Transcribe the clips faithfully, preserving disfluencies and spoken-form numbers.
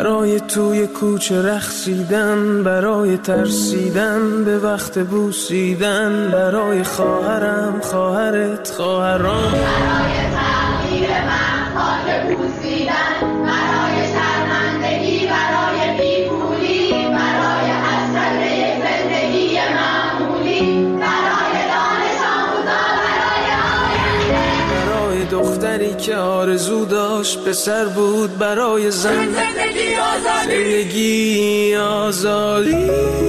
برای توی کوچه رقصیدن، برای ترسیدن به وقت بوسیدن، برای خواهرم خواهرت خواهرام، برای تغییر من خاک بوسیدن، برای شرمندگی، برای بیپولی، برای حسرت یک زندگی معمولی، برای دانش آموزا، برای آینده، برای دختری که آرزو داشت پسر بود، برای زن زندگی آزادی، زندگی آزادی،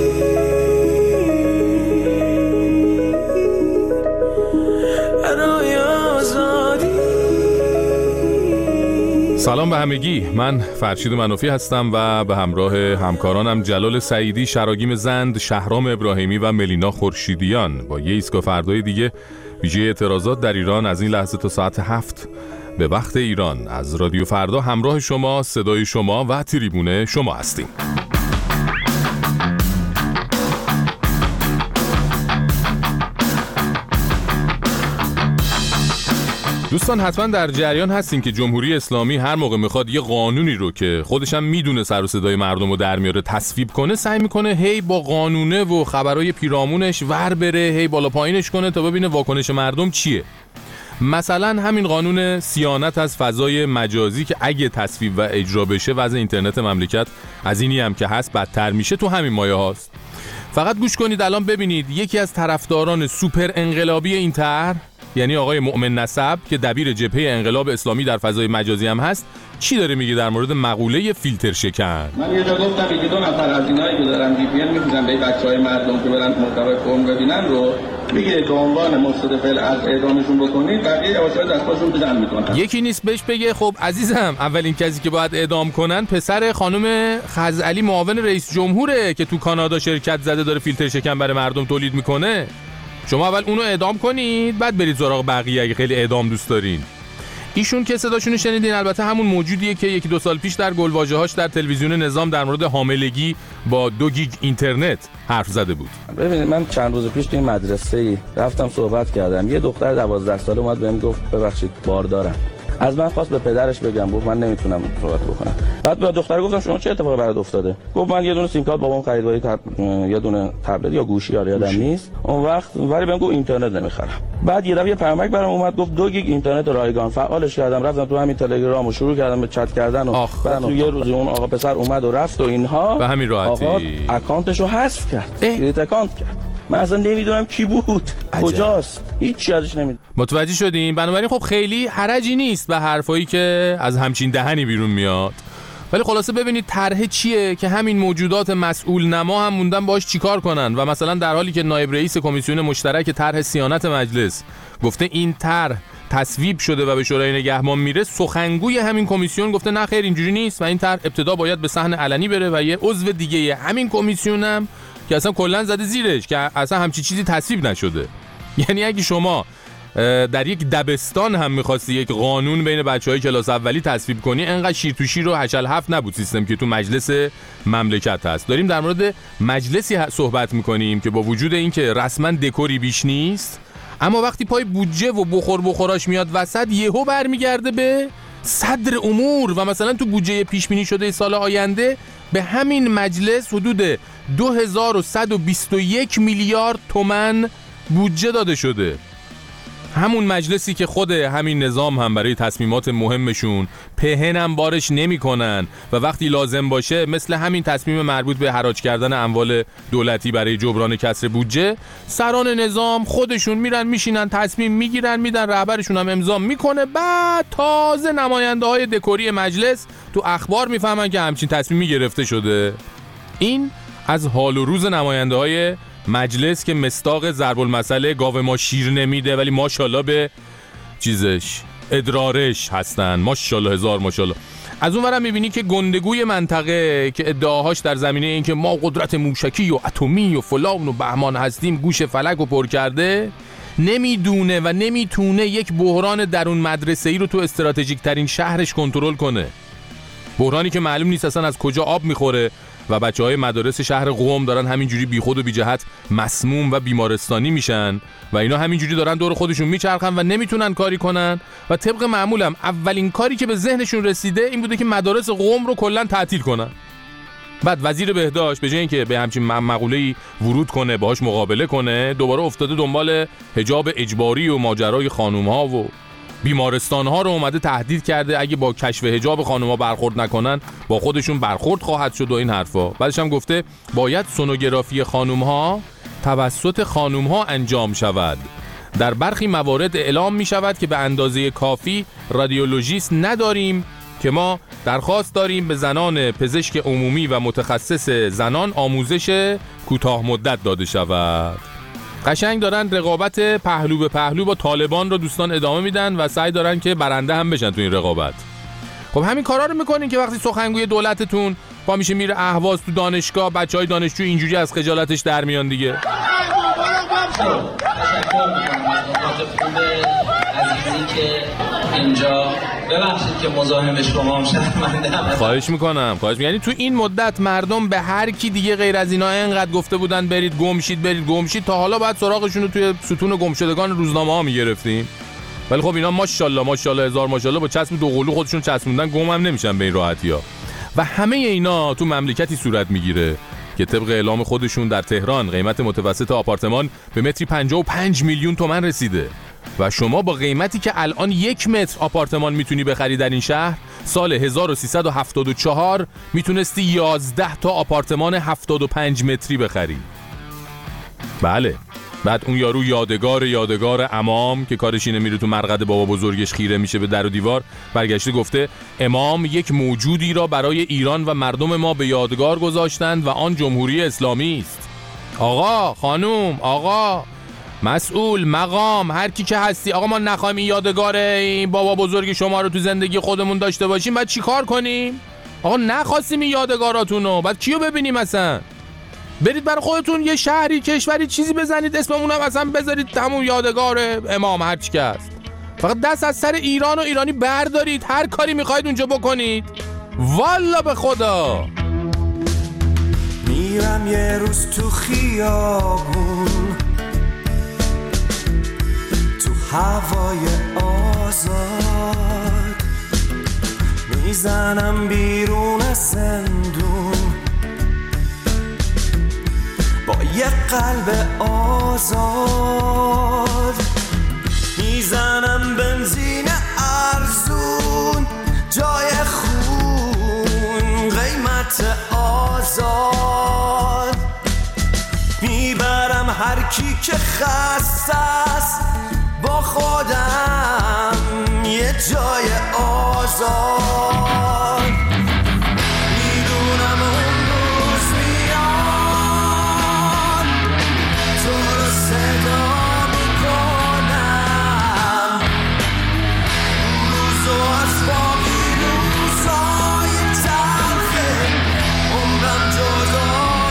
برای آزادی. سلام به همگی، من فرشید منافی هستم و به همراه همکارانم جلال سعیدی، شراگیم زند، شهرام ابراهیمی و ملینا خورشیدیان با یه ایستگاه فردای دیگه ویژه اعتراضات در ایران از این لحظه تا ساعت هفت به وقت ایران از رادیو فردا همراه شما، صدای شما و تریبون شما هستیم. دوستان حتما در جریان هستین که جمهوری اسلامی هر موقع میخواد یه قانونی رو که خودش هم میدونه سر و صدای مردم رو در میاره تصویب کنه، سعی میکنه هی با قانونه و خبرای پیرامونش ور بره، هی بالا پایینش کنه تا ببینه واکنش مردم چیه. مثلا همین قانون صیانت از فضای مجازی که اگه تصویب و اجرا بشه وضع اینترنت مملکت از اینی هم که هست بدتر میشه، تو همین مایه هاست. فقط گوش کنید الان ببینید یکی از طرفداران سوپر انقلابی این طرح، یعنی آقای مؤمن نسب که دبیر جبهه انقلاب اسلامی در فضای مجازی هم هست، چی داره میگه در مورد مقوله فیلتر شکن. من یه جا گفتم یکی دو نفر از اینایی که دارن وی پی ان می‌فروشن به بچهای مردم که برن محتوای قوم ببینن رو میگه به عنوان مستدفل از اعدامشون بکنید، بقیه واسه دستاشون بزن میکنن. یکی نیست بهش بگه خب عزیزم اولین کسی که باید اعدام کنن پسر خانم خزعلی معاون رئیس جمهوره که تو کانادا شرکت زده داره فیلتر شکن برای مردم تولید میکنه. شما اول اونو اعدام کنید بعد برید سراغ بقیه اگه خیلی اعدام دوست دارین. ایشون که صداشونو شنیدین البته همون موجودیه که یکی دو سال پیش در گلواژه‌هاش در تلویزیون نظام در مورد حاملگی با دو گیگ اینترنت حرف زده بود. ببینید من چند روز پیش توی مدرسه‌ای رفتم صحبت کردم، یه دختر دوازده ساله اومد بهم گفت ببخشید باردارم. از من خواست به پدرش بگم، گفت من نمیتونم صحبت بکنم. بعد به دختر گفتم شما چه اتفاقی برات افتاده؟ گفت من یه دونه سیم کارت بابام خرید با تب... یه دونه تبلت یا گوشی یا یادم نیست، اون وقت ولی بهم گفت اینترنت نمیخرم. بعد یه دفعه یه پیامک برام اومد گفت دو گیگ اینترنت رایگان، فعالش کردم، رفتم تو همین تلگرام و شروع کردم به چت کردن و بعد تو یه روز اون آقا پسر اومد و رفت و اینها به همین راحتی آقا اکانتشو حذف کرد، دیلیت اکانت کرد. من اصلا نمیدونم کی بود، کجاست، هیچ چیزی ازش نمیدونم. متوجه شدین؟ بنابراین خب خیلی حرجی نیست به حرفایی که از همچین دهنی بیرون میاد. ولی خلاصه ببینید طرح چیه که همین موجودات مسئول نما هم موندن باش چیکار کنن و مثلا در حالی که نایب رئیس کمیسیون مشترک طرح صیانت مجلس گفته این طرح تصویب شده و به شورای نگهبان میره، سخنگوی همین کمیسیون گفته نه خیر اینجوری نیست و این طرح ابتدا باید به صحن علنی بره و یه عضو دیگه همین کمیسیونم که اصلا کلا زده زیرش که اصلا همچی چیزی تصویب نشده. یعنی اگه شما در یک دبستان هم می‌خواستی یک قانون بین بچه‌های کلاس اولی تصویب کنی، انقدر شیر تو شیر و هشل هفت نبود سیستم که تو مجلس مملکت هست. داریم در مورد مجلسی صحبت می‌کنیم که با وجود اینکه رسما دکوری بیش نیست، اما وقتی پای بودجه و بخور بخوراش میاد وسط یهو برمیگرده به صدر امور و مثلا تو بودجه پیش بینی شده سال آینده به همین مجلس حدود دو هزار و صد و بیست و یک میلیارد تومان بودجه داده شده. همون مجلسی که خود همین نظام هم برای تصمیمات مهمشون پهن هم بارش نمی کنن و وقتی لازم باشه مثل همین تصمیم مربوط به حراج کردن اموال دولتی برای جبران کسر بودجه، سران نظام خودشون میرن میشینن تصمیم میگیرن میدن، رهبرشون هم امضا میکنه، بعد تازه نماینده های دکوری مجلس تو اخبار میفهمن که همچین تصمیمی گرفته شده. این از حال و روز نماینده های مجلس که مصداق ضرب المثل گاو ما شیر نمیده ولی ماشاءالله به چیزش ادرارش هستن، ماشاءالله هزار ماشاءالله. از اون ورم میبینی که گندگوی منطقه که ادعاهاش در زمینه این که ما قدرت موشکی و اتمی و فلان و بهمان هستیم گوش فلک رو پر کرده، نمیدونه و نمیتونه یک بحران درون مدرسه‌ای رو تو استراتژیک ترین شهرش کنترل کنه. بحرانی که معلوم نیست اصلا از کجا آب میخوره و بچهای مدارس شهر قم دارن همینجوری بیخود و بی جهت مسموم و بیمارستانی میشن و اینا همینجوری دارن دور خودشون میچرخن و نمیتونن کاری کنن و طبق معمولم اولین کاری که به ذهنشون رسیده این بوده که مدارس قم رو کلا تعطیل کنن. بعد وزیر بهداشت به جای اینکه به همچین مقوله‌ای ورود کنه باهاش مقابله کنه، دوباره افتاده دنبال حجاب اجباری و ماجرای خانوم‌ها و بیمارستان‌ها رو اومده تهدید کرده اگه با کشف حجاب خانوم‌ها برخورد نکنن با خودشون برخورد خواهد شد و این حرفا. بعدش هم گفته باید سونوگرافی خانوم‌ها توسط خانوم‌ها انجام شود. در برخی موارد اعلام می‌شود که به اندازه کافی رادیولوژیست نداریم که ما درخواست داریم به زنان پزشک عمومی و متخصص زنان آموزش کوتاه مدت داده شود. قشنگ دارن رقابت پهلو به پهلو با طالبان رو دوستان ادامه میدن و سعی دارن که برنده هم بشن تو این رقابت. خب همین کارا رو میکنین که وقتی سخنگوی دولتتون پا میشه میره اهواز تو دانشگاه، بچهای دانشجو اینجوری از خجالتش در میان دیگه. اینجا ببخشید که مزاحم شما هم شرمنده‌ام. خواهش میکنم خواهش می... یعنی تو این مدت مردم به هر کی دیگه غیر از اینا اینقدر گفته بودن برید گم شید برید گم شید تا حالا بعد سراغشون رو توی ستون گمشدگان روزنامه ها میگرفتیم. ولی خب اینا ماشاءالله ماشاءالله هزار ماشاءالله با چسب دو قلو خودشون چسبوندن، گم هم نمیشن به این راحتی‌ها. و همه اینا تو مملکتی صورت میگیره که طبق اعلام خودشون در تهران قیمت متوسط آپارتمان به متری پنجاه و پنج میلیون تومان رسیده و شما با قیمتی که الان یک متر آپارتمان میتونی بخری در این شهر سال هزار و سیصد و هفتاد و چهار میتونستی یازده تا آپارتمان هفتاد و پنج متری بخری. بله. بعد اون یارو یادگار یادگار امام که کارش اینه میره تو مرقد بابا بزرگش خیره میشه به در و دیوار، برگشته گفته امام یک موجودی را برای ایران و مردم ما به یادگار گذاشتند و آن جمهوری اسلامی است. آقا، خانوم، آقا، مسئول، مقام، هر کی که هستی، آقا ما نخوایم این یادگار این بابا بزرگ شما رو تو زندگی خودمون داشته باشیم، بعد چی کار کنیم؟ آقا نخواستیم این یادگاراتونو، بعد کیو ببینیم اصلا؟ برید برای خودتون یه شهری کشوری چیزی بزنید اسممون هم اصلا بذارید همون یادگار امام هر چی که هست. فقط دست از سر ایران و ایرانی بردارید، هر کاری میخواید اونجا بکنید. والا به خدا میرم یه روز تو خیابون تو هوای آزاد میزنم بیرون زندون با یه قلب آزاد میزنم بنزین ارزون جای خون قیمت آزاد میبرم هر کی که خسته است با خودم یه جای آزاد میدونم اون روز میاد تو رو صدا میکنم روزو از باقی روزای تلخه عمرم جدا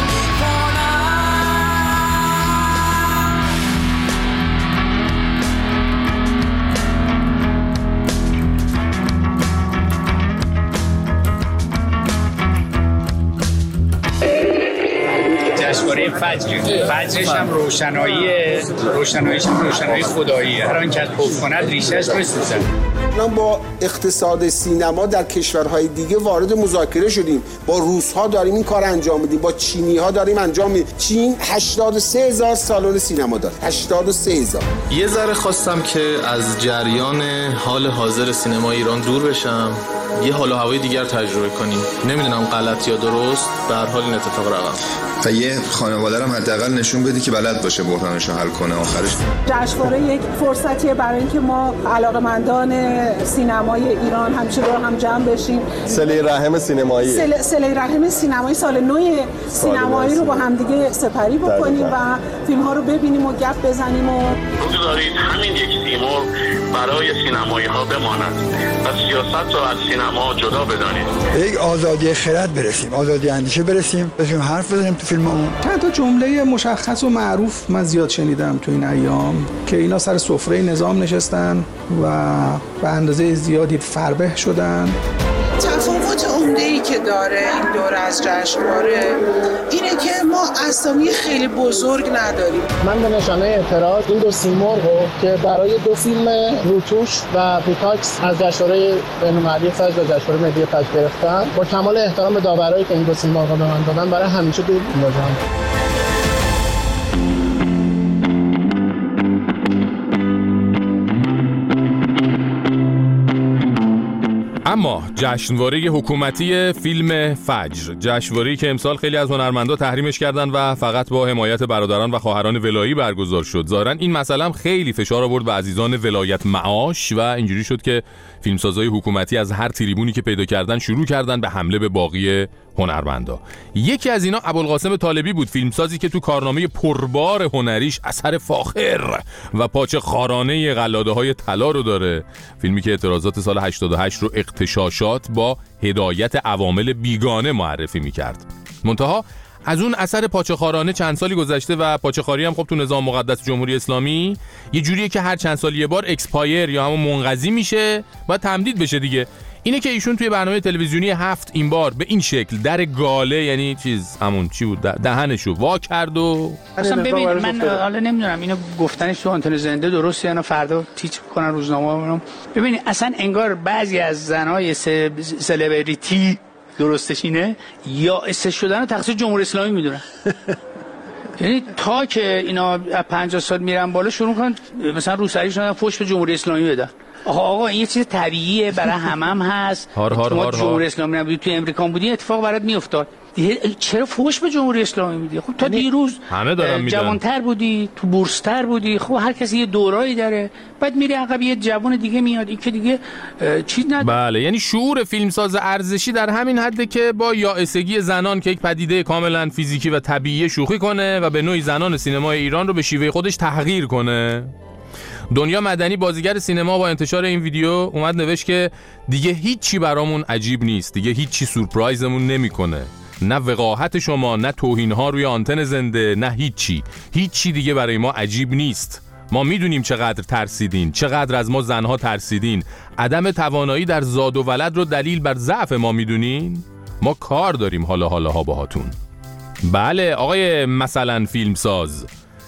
جشنواره فجر فجرش هم روشناییه، روشناییش هم روشنایی خداییه. هر آن که خوف کند ریشهش بسوزد. ما با اقتصاد سینما در کشورهای دیگه وارد مذاکره شدیم، با روس‌ها داریم این کار انجام میدیم، با چینی‌ها داریم انجام میدیم. چین هشتاد و سه هزار سالن سینما داره، هشتاد و سه هزار. یه ذره خواستم که از جریان حال حاضر سینما ایران دور بشم، یه حال و هوای دیگر تجربه کنیم. نمیدونم غلط یا درست، به هر حال این اتفاق رقم و یه خانواده رو حداقل نشون بدی که بلد باشه بحرانش رو حل کنه آخرش. جشنواره یک فرصتیه برای اینکه ما علاقه‌مندان سینمای ایران همیشه دور هم جمع بشیم. صله رحم سینمایی. صله صله رحم سینمایی سال نو سینمایی رو با هم دیگه سپری بکنیم و فیلم ها رو ببینیم و گپ بزنیم و بگذارید همین یک تیمور برای سینمایی ها بماند و سیاست رو از سینما جدا بدانید. یک آزادی خرد برسیم، آزادی اندیشه برسیم، بتونیم حرف بزنیم تو فیلممون. چند تا جمله مشخص و معروف من زیاد شنیدم تو این ایام که اینا سر سفره نظام نشستن و به اندازه زیادی فربه شدن. تفاوت عمده‌ای که داره این دوره از جشنواره اینه که ما اسامی خیلی بزرگ نداریم. من به نشانه اعتراض این دو سیمرغ که برای دو فیلم روتوش و بوتاکس از جشنواره بین‌المللی فجر و جشنواره ملی فجر گرفتم، با کمال احترام به داورایی که این دو سیمرغ رو به من دادن برای همیشه دور می‌ذارم. اما جشنواره حکومتی فیلم فجر، جشنواره‌ای که امسال خیلی از هنرمندا تحریمش کردن و فقط با حمایت برادران و خواهران ولایی برگزار شد. ظاهراً این مسئله هم خیلی فشار آورد به عزیزان ولایت معاش و اینجوری شد که فیلمسازهای حکومتی از هر تریبونی که پیدا کردن شروع کردن به حمله به باقی هنرمندا. یکی از اینا ابوالقاسم طالبی بود، فیلمسازی که تو کارنامه پربار هنریش اثر فاخر و پاچه خارانه قلاده‌های طلا رو داره. فیلمی که اعتراضات سال هشتاد و هشت رو اغتشاشات با هدایت عوامل بیگانه معرفی می‌کرد. منتها از اون اثر پاچه‌خوارانه چند سالی گذشته و پاچه‌خواری هم خب تو نظام مقدس جمهوری اسلامی یه جوریه که هر چند سال یه بار اکسپایر یا همون منقضی میشه و تمدید بشه دیگه. اینه که ایشون توی برنامه تلویزیونی هفت این بار به این شکل در گاله، یعنی چیز همون چی بود، دهنشو وا کرد و اصلا ببین من حالا نمیدونم اینو گفتنش تو آنتن زنده درسته یا نه، فردا تیتر کنن روزنامه رو. ببین اصلا انگار بعضی از زنای سلبریتی درستش اینه یا استش شدن رو تقصیر جمهوری اسلامی میدونن. یعنی تا که اینا پنجاه سال میرن بالا شروع کنن مثلا روسری شدن فوش به جمهوری اسلامی بدن. آقا آقا این یه چیز طبیعیه برای همم هم هست. هار هار هار جمهوری اسلامی نبودی تو امریکا بودی اتفاق برات میافتاد. چرا فوش به جمهوری اسلامی میدی؟ خب تا دیروز جوانتر بودی، تو بورستر بودی، خب هر کسی یه دورایی داره، بعد میری عقب یه جوان دیگه میاد این که دیگه چیز نداره. بله، یعنی شعور فیلمساز ارزشی در همین حده که با یائسگی زنان که یک پدیده کاملا فیزیکی و طبیعی شوخی کنه و به نوعی زنان سینمای ایران رو به شیوه خودش تحقیر کنه. دنیا مدنی بازیگر سینما با انتشار این ویدیو اومد نوشت که دیگه هیچی برامون عجیب نیست، دیگه هیچی سورپرایزمون نمیکنه، نه وقاحت شما، نه توهین‌ها روی آنتن زنده، نه هیچی هیچی دیگه برای ما عجیب نیست. ما میدونیم چقدر ترسیدین، چقدر از ما زنها ترسیدین. عدم توانایی در زاد و ولد رو دلیل بر ضعف ما میدونین. ما کار داریم حالا حالاها باهاتون. بله آقای مثلا فیلمساز،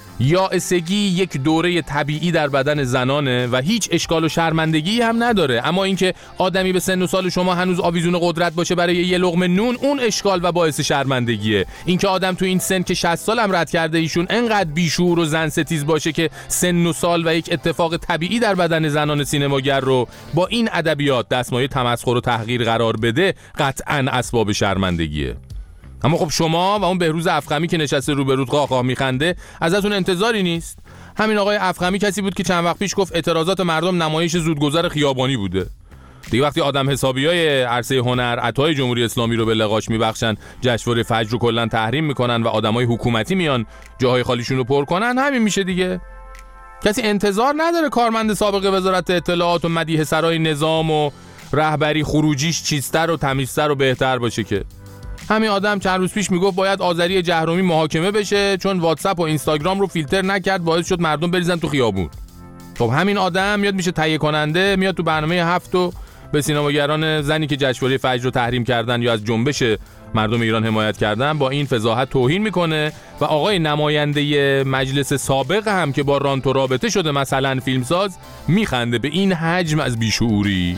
یائسگی یک دوره طبیعی در بدن زنانه و هیچ اشکال و شرمندگی هم نداره، اما اینکه آدمی به سن و سال شما هنوز آویزون قدرت باشه برای یه لقمه نون، اون اشکال و باعث شرمندگیه. اینکه آدم تو این سن که شصت سال هم رد کرده ایشون انقدر بیشعور و زن ستیز باشه که سن و سال و یک اتفاق طبیعی در بدن زنان سینماگر رو با این ادبیات دستمایه تمسخر و تحقیر قرار بده، قطعاً اسباب شرمندگیه. اما خب شما و اون بهروز افخمی که نشسته روبروت قاقاه میخنده ازتون انتظاری نیست. همین آقای افخمی کسی بود که چند وقت پیش گفت اعتراضات مردم نمایش زودگذر خیابانی بوده. دیگه وقتی آدم حسابیای عرصه هنر عطای جمهوری اسلامی رو به لقاش میبخشن، جشنواره فجر رو کلا تحریم میکنن و آدمای حکومتی میان جاهای خالیشون رو پر کنن، همین میشه دیگه. کسی انتظار نداره کارمند سابق وزارت اطلاعات و مدیح سرای نظام و رهبری خروجیش چیزتر و تمیزتر و بهتر باشه که. همین آدم چند روز پیش میگفت باید آذری جهرومی محاکمه بشه چون واتساپ و اینستاگرام رو فیلتر نکرد، باعث شد مردم بریزن تو خیابون. خب همین آدم میاد میشه تهیه کننده، میاد تو برنامه هفت و به سینماگران زنی که جشنواره فجر رو تحریم کردن یا از جنبش مردم ایران حمایت کردن با این فضاحت توهین میکنه و آقای نماینده مجلس سابق هم که با رانتو رابطه شده مثلا فیلمساز میخنده به این حجم از بیشعوری.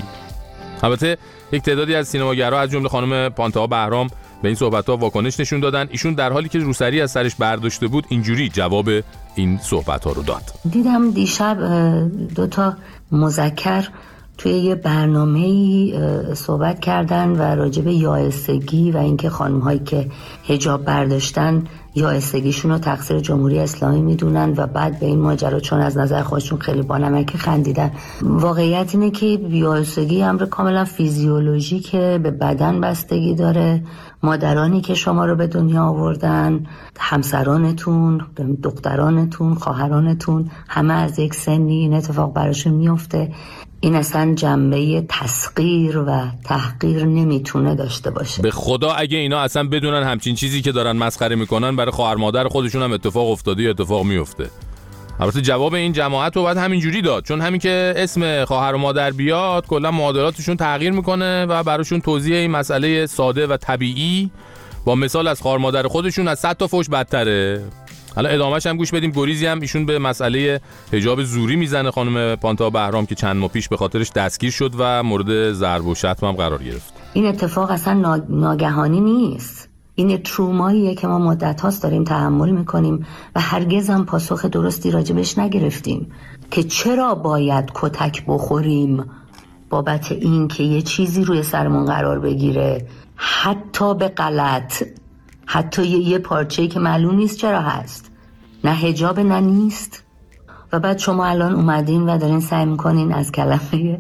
البته یک تعدادی از سینماگرها از جمله خانم پانتا بهرام به این صحبت‌ها واکنش نشون دادن. ایشون در حالی که روسری از سرش برداشته بود اینجوری جواب این صحبت‌ها رو داد. دیدم دیشب دو تا مذکر توی یه برنامه‌ای صحبت کردن و راجع به یائسگی و اینکه خانم‌هایی که حجاب برداشتن یائسگیشون رو تقصیر جمهوری اسلامی میدونن و بعد به این ماجرا چون از نظر خودشون خیلی بانمک خندیدن. واقعیت اینه که یائسگی امر کاملا فیزیولوژیکه، به بدن بستگی داره. مادرانی که شما رو به دنیا آوردن، همسرانتون، دخترانتون، خواهرانتون، همه از یک سنی این اتفاق براشون میفته. این اصلا جنبه تسخیر و تحقیر نمیتونه داشته باشه. به خدا اگه اینا اصلا بدونن همچین چیزی که دارن مسخره میکنن برای خواهر مادر خودشون هم اتفاق افتاده یا اتفاق میفته. البته جواب این جماعت رو باید همینجوری داد، چون همین که اسم خواهر و مادر بیاد کلا معادلاتشون تغییر میکنه و براشون توضیح این مسئله ساده و طبیعی با مثال از خواهر مادر خودشون از صد تا فوش بدتره. حالا ادامهش هم گوش بدیم. گریزی هم ایشون به مسئله حجاب زوری میزنه خانم پانتا بهرام که چند ماه پیش به خاطرش دستگیر شد و مورد ضرب و شتم هم قرار گرفت. این اتفاق اصلا ناگهانی نیست. این تروماییه که ما مدت هاست داریم تحمل میکنیم و هرگز هم پاسخ درستی راجبش نگرفتیم که چرا باید کتک بخوریم بابت این که یه چیزی روی سرمون قرار بگیره، حتی به غلط، حتی یه, یه پارچه‌ای که معلوم نیست چرا هست، نه حجاب نه نیست. و بعد شما الان اومدین و دارین سعی میکنین از کلمه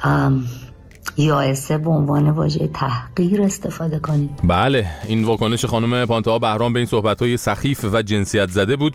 یائسه به عنوان واژه تحقیر استفاده کنید. بله، این واکنش خانم پانتا بهرام به این صحبت‌های سخیف و جنسیت زده بود.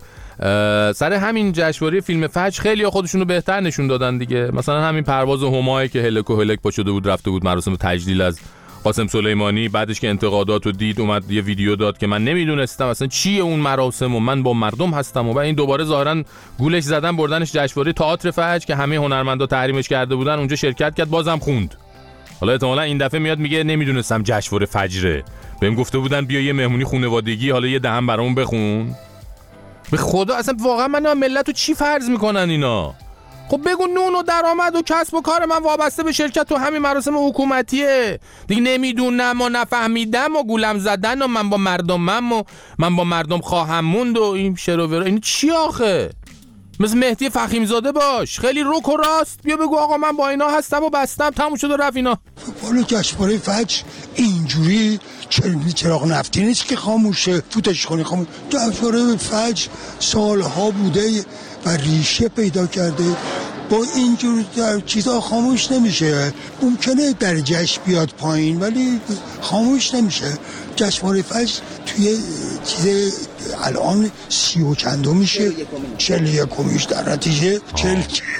سر همین جشنواره فیلم فجر خیلی خودشونو بهتر نشون دادن دیگه. مثلا همین پرواز همایی که هلک و هلک پا شده بود رفته بود مراسم تجلیل از قاسم سلیمانی، بعدش که انتقاداتو دید اومد یه ویدیو داد که من نمیدونستم اصلا چیه اون مراسم و من با مردم هستم و بعد این دوباره ظاهرا گولش زدن بردنش جشنواره تئاتر فجر که همه هنرمندا تحریمش کرده بودن، اونجا شرکت کرد بازم خوند. حالا احتمالاً این دفعه میاد میگه نمیدونستم جشنواره فجره، بهم گفته بودن بیا یه مهمونی خانوادگی حالا یه دهم برامون بخون. به خدا اصلا واقعا من ملتو چی فرض میکنن اینا؟ خب بگو نون و درآمد و کسب و کار من وابسته به شرکت تو همین مراسم حکومتیه دیگه. نمیدونم و نفهمیدم و گولم زدن و من با مردمم و من با مردم خواهم موند و این شروور این چی آخه؟ مثل مهدی فخیمزاده باش، خیلی روک و راست بیا بگو آقا من با اینا هستم و بستم تموم شد و رفت اینا. والا جشنواره فجر اینجوری چراغ نفتی نیست که خاموشه فوتش کنی خاموش. جشنواره فجر سالها بوده و ریشه پیدا کرده، با اینجور چیزا خاموش نمیشه. ممکنه درجهش بیاد پایین ولی خاموش نمیشه. جشنواره فجر توی چیز الان سی و چندو میشه، چل یکمیش در نتیجه چل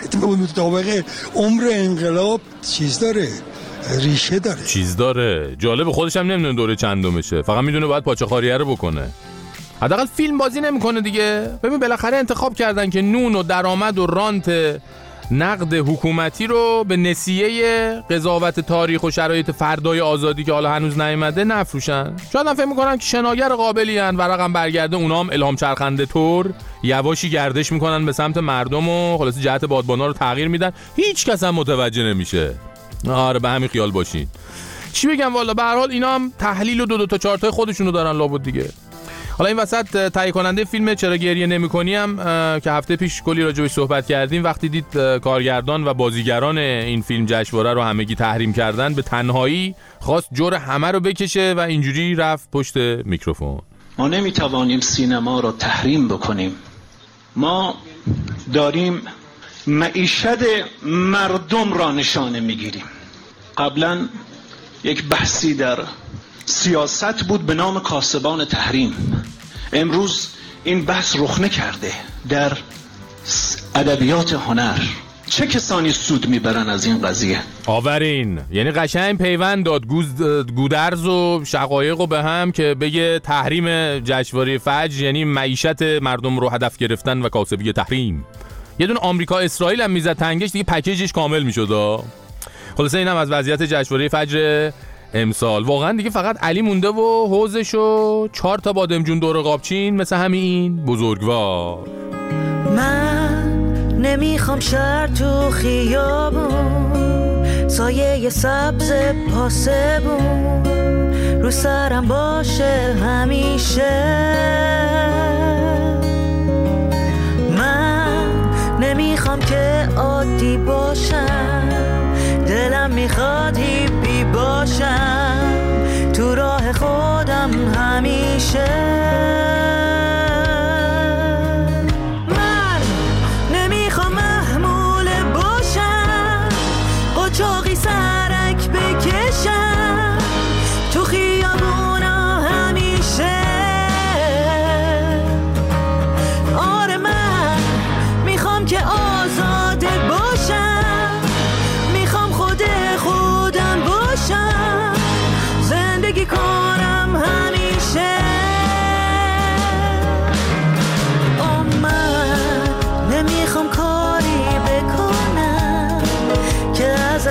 مطابق عمر انقلاب چیز داره، ریشه داره، چیز داره. جالب خودش هم نمیدونه دوره چندمشه، فقط میدونه باید پاچه خاریه رو بکنه. حداقل فیلم بازی نمیکنه دیگه. ببین بالاخره انتخاب کردن که نون و درآمد و رانت نقد حکومتی رو به نسیه قضاوت تاریخ و شرایط فردای آزادی که حالا هنوز نیامده نفروشن. شاید هم فکر میکنن که شناگر قابلی ان، ورقم برگرده اونا هم الهام چرخنده طور یواشی گردش میکنن به سمت مردم و خلاص جهت بادبانا رو تغییر میدن. هیچ کس هم متوجه نمیشه. آره به همین خیال باشین. چی بگم والا، به هر حال اینا هم تحلیل و دو دو تا چهار تا خودشونو دارن لابد دیگه. حالا این وسط تهیه کننده فیلم چرا گریه نمی‌کنی هم که هفته پیش کلی راجعش صحبت کردیم، وقتی دید کارگردان و بازیگران این فیلم جشنواره رو همگی تحریم کردن به تنهایی خواست جور همه رو بکشه و اینجوری رفت پشت میکروفون. ما نمیتوانیم سینما رو تحریم بکنیم. ما داریم معیشت مردم را نشانه میگیریم. قبلا یک بحثی در سیاست بود به نام کاسبان تحریم. امروز این بحث رخنه کرده در ادبیات هنر. چه کسانی سود میبرن از این قضیه؟ آورین، یعنی قشنگ پیوند داد گودرز و شقایق رو به هم که بگه تحریم جشنواره فجر یعنی معیشت مردم رو هدف گرفتن و کاسبی تحریم. یه دونه آمریکا اسرائیل هم میزد تنگش دیگه پکیجش کامل میشد. خلاصه اینم از وضعیت جشنواره فجر امسال. واقعا دیگه فقط علی مونده و حوزش و چهار تا بادمجون دور قابچین مثل همین بزرگوار. من نمیخوام شهر تو خیابون، سایه سبز پاسبون رو سرم باشه همیشه. من نمیخوام که عادی باشم، دلم میخواد هیپی باشم تو راه خودم همیشه. من نمیخوام محمول باشم، قاچاقی سرک بکشم تو خیابونا همیشه. آره من میخوام که آزاده باشم، میخوام خود خودم باشم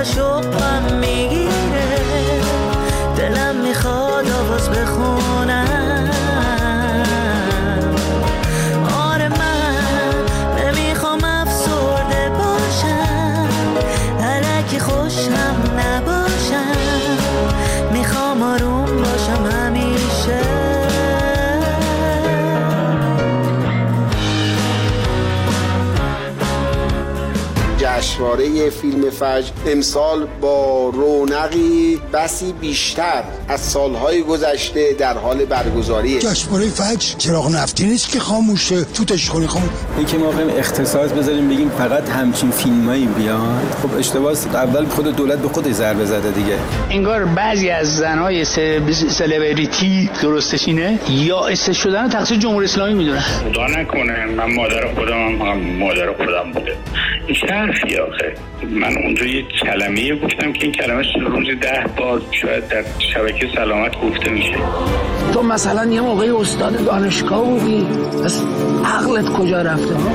ازشو غم میگیره، دلم میخواد آواز بخونم. آره من نمیخوام افسرده باشم، الکی خوشم نباشم، میخوام آروم باشم همیشه. جشنواره فیلم فجر امسال با رونقی بسی بیشتر از سالهای گذشته در حال برگزاریه. جشنواره فجر چراغ نفتی نیست که خاموشه، توتش کنی خاموش. اینکه ما بخوایم اختصاص بذاریم بگیم فقط همچین فیلمایی بیان، خب اشتباهه. اول خود دولت به خودش ضربه زده دیگه. انگار بعضی از زنای سلبریتی درستش اینه یا است شدن تقصیر جمهوری اسلامی میدونن. خدا نکنه من مادر خودم هم مادر خودم بوده. این حرفی آخه من اونجا یه کلمه‌ای گفتم که این کلمه روزی ده بار شاید در شبکه سلامت گفته میشه. تو مثلا یه موقعی استاد دانشگاه بودی، پس عقلت کجا رفته ها؟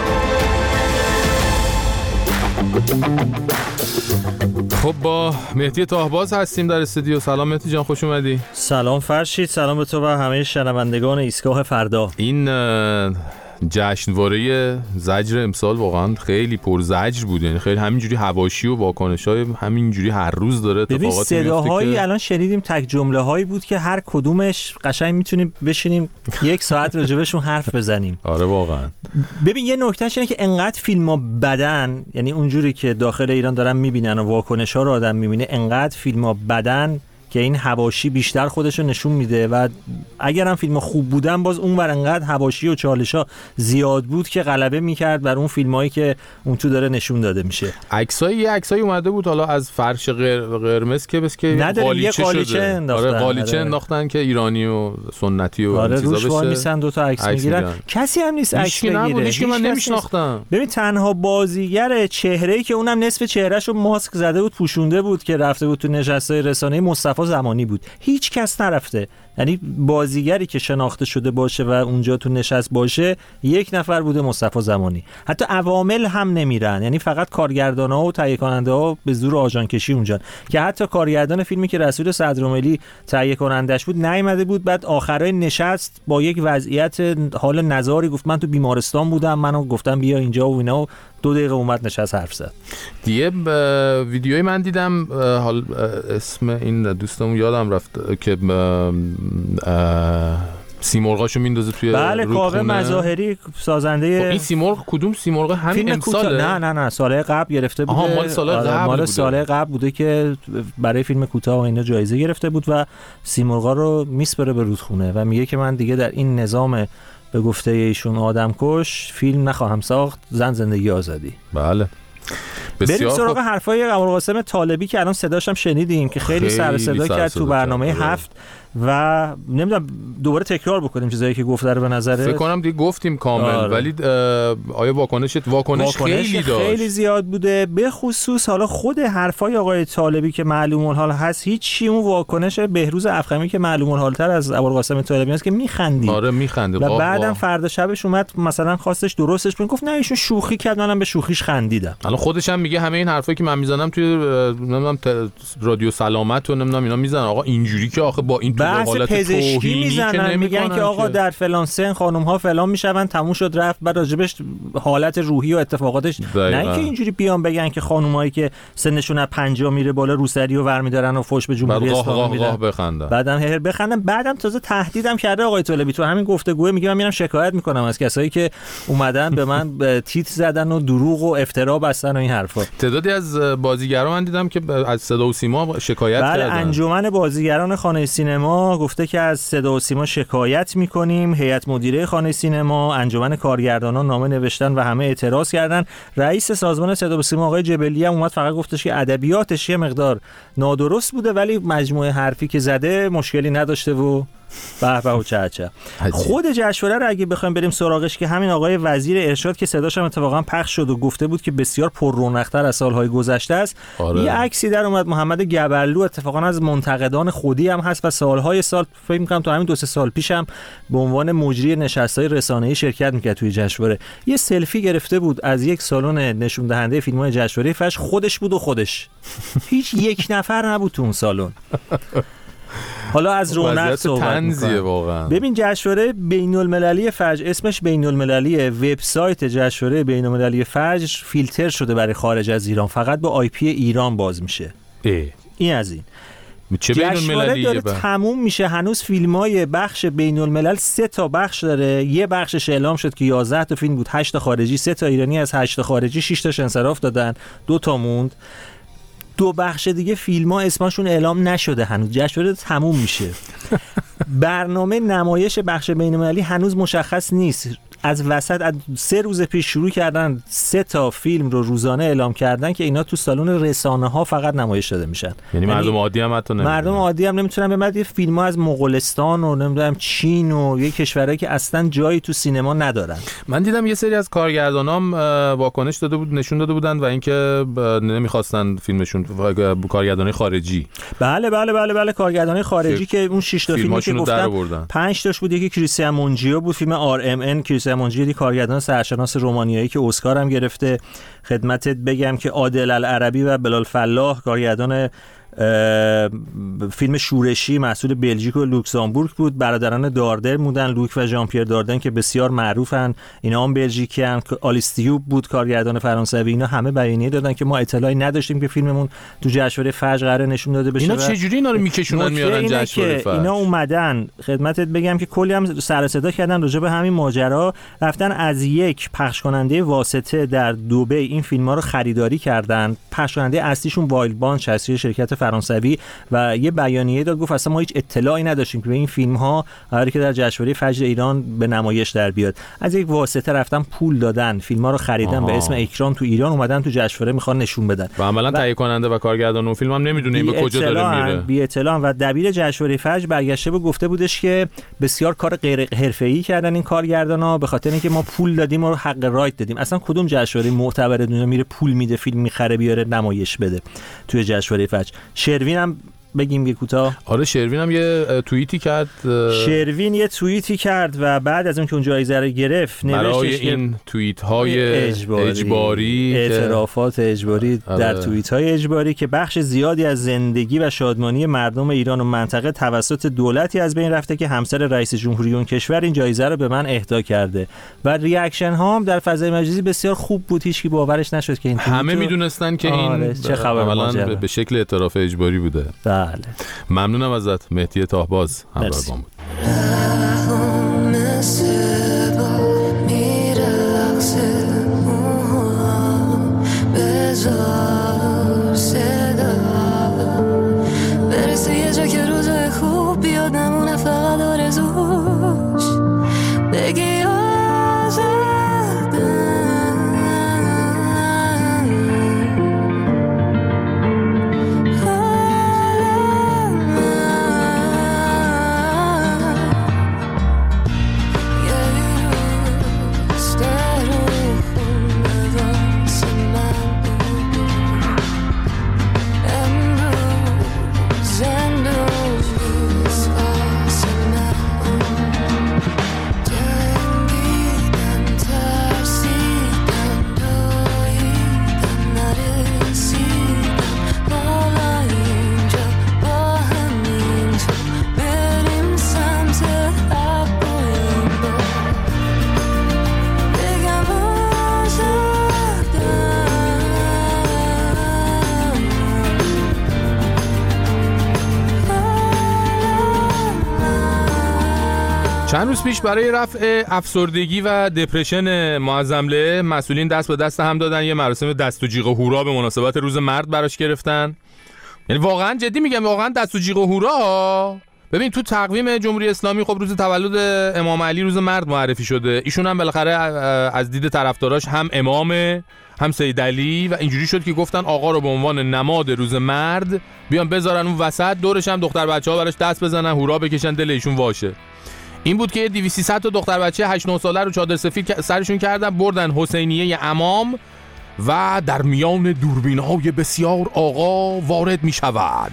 خب با مهدی تاهباز هستیم در استودیو. سلام مهدی جان، خوش اومدی. سلام فرشید، سلام به تو و همه شنوندگان ایستگاه فردا. این جشنواره زجر امسال واقعا خیلی پر زجر بود، یعنی خیلی همینجوری حواشی و واکنش‌های همینجوری هر روز داره اتفاقات میفته. ببین صداهایی که الان شنیدیم تک جمله هایی بود که هر کدومش قشنگ میتونیم بشینیم یک ساعت راجبشون حرف بزنیم. آره واقعا. ببین یه نکتهش اینه که انقدر فیلم‌ها بدن، یعنی اونجوری که داخل ایران دارن میبینن و واکنش‌ها رو آدم میبینه، انقدر فیلم‌ها بدن که این حواشی بیشتر خودشو نشون میده و اگرم فیلم خوب بودن باز اون ور انقدر حواشی و چالشا زیاد بود که غلبه میکرد بر اون فیلمایی که اون تو داره نشون داده میشه. عکسای یه عکسایی اومده بود حالا از فرش قرمز که بس که قالیچه, قالیچه انداختن. آره قالیچه انداختن که ایرانی و سنتی و آره چیزا بشه. روش وای میسن دو تا عکس میگیرن. کسی هم نیست عکس بگیره. هیچ که من نمیشناختم. ببین تنها بازیگر چهره‌ای که اونم نصف چهرهشو ماسک زده بود پوشونده بود که رفته بود تو نشستای رسانه‌ای مصطفی زمانی بود. هیچ کس نرفته. یعنی بازیگری که شناخته شده باشه و اونجا تو نشست باشه یک نفر بوده، مصطفی زمانی. حتی عوامل هم نمیرن، یعنی فقط کارگردان‌ها و تهیه کننده‌ها به زور آژان کشی اونجا، که حتی کارگردان فیلمی که رسول صدرملی تهیه کنندش بود نیامده بود. بعد آخرای نشست با یک وضعیت حال نزاری گفت من تو بیمارستان بودم، منو گفتم بیا اینجا و اینا، و دو دقیقه اومد نشست حرف زد. دیگه ویدیوی من دیدم، حال اسم این دوستمون یادم رفت که سیمرغاشو میندازه توی بله کاوه مظاهری سازنده. خب این سیمرغ کدوم سیمرغ؟ همین امساله؟ نه نه نه سال قبل گرفته بوده. آها مال سال قبل مال بوده. سال قبل بوده که برای فیلم کوتاه و اینا جایزه گرفته بود و سیمرغا رو میسپره به رودخونه و میگه که من دیگه در این نظام به گفته ایشون آدمکش فیلم نخواهم ساخت، زن زندگی آزادی. بله. بریم سراغ حرفای ابوالقاسم طالبی که الان صداش هم شنیدیم که خیلی, خیلی سر صدا کرد تو برنامه کرد. هفت و نمیدونم دوباره تکرار بکنیم چیزایی که گفته رو به نظرت. فکر کنم دیگه گفتیم کامل. آره. ولی آیا واکنشت واکنش, واکنش خیلی داشت؟ خیلی زیاد بوده، به خصوص حالا خود حرفای آقای طالبی که معلوم الحال هست، هیچ اون واکنش بهروز افخمی که معلوم الحال‌تر از ابوالقاسم طالبی است که میخندید. آره میخندید. و بعدم فردا شبش اومد مثلا خواستش درستش کنه، گفت نه ایشون شوخی کرد، منم به شوخیش خندیدم. الان خودش هم میگه همه این حرفایی که من میزنم توی نمیدونم رادیو سلامت و نمیدونم اینا میزنن، آقا اینجوری که آخه با این تو حالت پزشکی میزنن، میگن که آقا در فلان سن خانم ها فلان میشون، تموم شد رفت، بعد راجبش حالت روحی و اتفاقاتش دقیقا. نه اینکه اینجوری بیان بگن که خانمایی که سنشون از پنجاه میره بالا روسری و ورمیدارن و فوش به جمهوری اسلامی میدن، بعدم هر بخندن، بعدم تازه تهدیدم کرده آقای طالبی تو همین گفتگو، میگه من میرم شکایت میکنم از کسایی که اومدن به من تیتر زدن و دروغ و افترا بستن و این حرفا. تعدادی از بازیگران من دیدم که از صدا و سیما شکایت بله کردن. انجمن بازیگران خانه سینما گفته که از صدا و سیما شکایت میکنیم. هیئت مدیره خانه سینما، انجمن کارگردانان نامه نوشتن و همه اعتراض کردن. رئیس سازمان صدا و سیما آقای جبلی هم اومد فقط گفتش که ادبیاتش یه مقدار نادرست بوده ولی مجموعه حرفی که زده مشکلی نداشته و به به و چه چه. خود جشنواره رو اگه بخوایم بریم سراغش که همین آقای وزیر ارشاد که صداش هم اتفاقا پخش شد و گفته بود که بسیار پر رونق‌تر از سالهای گذشته است. آره. یه عکسی در اومد محمد گبرلو اتفاقا از منتقدان خودی هم هست و سالهای سال فکر می‌کنم تا همین دو سه سال پیشم به عنوان مجری نشست‌های رسانه‌ای شرکت می‌کرد توی جشنواره. یه سلفی گرفته بود از یک سالن نشون دهنده فیلم‌های جشنواره فجر، خودش بود و خودش. هیچ یک نفر نبود تو اون سالن. حالا از رونق صحبت می‌کنم. واقعا ببین جشنواره بین‌المللی فجر اسمش بین‌المللیه، وبسایت جشنواره بین‌المللی فجر فیلتر شده برای خارج از ایران، فقط با آی پی ایران باز میشه. اه. این از این چه بین‌المللی داره تموم میشه، هنوز فیلمای بخش بین‌الملل سه تا بخش داره. یه بخشش اعلام شد که یازده تا فیلم بود، هشت تا خارجی، سه تا ایرانی، از هشت تا خارجی شش تاش انصراف دادن، دو تا موند. دو بخش دیگه فیلم ها اسمشون اعلام نشده هنوز، جشنواره تموم میشه. برنامه نمایش بخش بین‌المللی هنوز مشخص نیست. از وسط از سه روز پیش شروع کردن سه تا فیلم رو روزانه اعلام کردن که اینا تو سالن رسانه ها فقط نمایش داده میشن. یعنی مردم عادی هم حتی نمیدونن. مردم عادی هم نمیتونن ببینن. یه فیلم‌ها از مغولستان و نمیدونم چین و یه کشورایی که اصلا جایی تو سینما ندارن. من دیدم یه سری از کارگردانام واکنش داده بود، نشون داده بودن و اینکه نمیخواستن فیلمشون کارگردانای خارجی. بله بله بله بله کارگردانای خارجی که اون شش تا فیلمی که گفتم پنج تاش بود. یکی کریستیان مونجیو بود، فیلم آر ام ان. کریستیان مونجیو کارگردان سرشناس رومانیایی که اسکار هم گرفته. خدمتت بگم که عادل العربی و بلال فلاح کارگردان فیلم شورشی محصول بلژیک و لوکزامبورگ بود. برادران داردر بودن، لوک و ژان پیر داردن که بسیار معروفن، اینا هم بلژیکی ان. آلیستیوب بود کارگردان فرانسوی. اینا همه بیانیه دادن که ما اطلاعی نداشتیم که فیلممون تو جشنواره فجر قراره نشون داده بشه. اینا چه جوری اینا رو میکشونن میارن جشنواره فجر؟ اینا اومدن خدمتت بگم که کلی هم سر صدا کردن راجع به همین ماجرا، رفتن از یک پخش کننده واسطه در دبی این فیلم‌ها رو خریداری کردن. پخش کننده اصلیشون وایلد بانچ هست، شرکت فرانسوی، و یه بیانیه داد گفت اصلا ما هیچ اطلاعی نداشتیم که به این فیلم ها قراره که در جشنواره فجر ایران به نمایش در بیاد. از یک واسطه رفتن پول دادن، فیلم ها رو خریدن آها. به اسم اکران تو ایران اومدن تو جشنواره میخوان نشون بدن و عملا تهیه کننده و کارگردان اون فیلم هم نمیدونه این به کجا داره میره. بی اطلاع. و دبیر جشنواره فجر برگشته بود گفته بودش که بسیار کار غیر حرفه‌ای کردن این کارگردانا، به خاطر اینکه ما پول دادیم و حق رایت دادیم. اصلا کدوم جشنواره معتبر دنیا میره پول میده فیلم میخره بیاره نمایش بده توی جشنواره فجر؟ شروین هم بگیم یه کوتاه. آره شروین هم یه توییتی کرد. شروین یه توییتی کرد و بعد از اون که اون جایزه رو گرفت نوشتش که این توییت های اجباری, اجباری اعترافات اجباری آره. در توییت های اجباری که بخش زیادی از زندگی و شادمانی مردم ایران و منطقه توسط دولتی از بین رفته که همسر رئیس جمهوری اون کشور این جایزه رو به من اهدا کرده. و ریاکشن ها هم در فضای مجازی بسیار خوب بود، هیچ کی باورش نشد که این همه میدونستان که آره. این چه خبر به شکل اعتراف اجباری بوده. بله. ممنونم ازت. مهدی تاهباز همراه با بود. برسه یه جا که روزای خوب بیاد نمونه فقط آرزوش بگی چند روز پیش برای رفع افسردگی و دپرشن معظمله مسئولین دست به دست هم دادن، یه مراسم دست و جیغ و هورا به مناسبت روز مرد براش گرفتن. یعنی واقعا جدی میگم، واقعا دست و جیغ و هورا. ببین تو تقویم جمهوری اسلامی خب روز تولد امام علی روز مرد معرفی شده، ایشون هم بالاخره از دید طرفداراش هم امامه هم سید علی و اینجوری شد که گفتن آقا رو به عنوان نماد روز مرد بیان بذارن اون وسط، دورش هم دختر بچه‌ها براش دست بزنن، هورا بکشن، دل ایشون واشه. این بود که دویست سیصد تا دختر بچه هشت نه ساله رو چادر سفید سرشون کردن، بردن حسینیه امام و در میان دوربین‌های بسیار آقا وارد می شود.